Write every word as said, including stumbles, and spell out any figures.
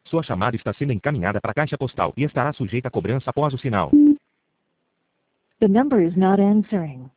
Sua chamada está sendo encaminhada para a caixa postal e estará sujeita a cobrança após o sinal. The number is not answering.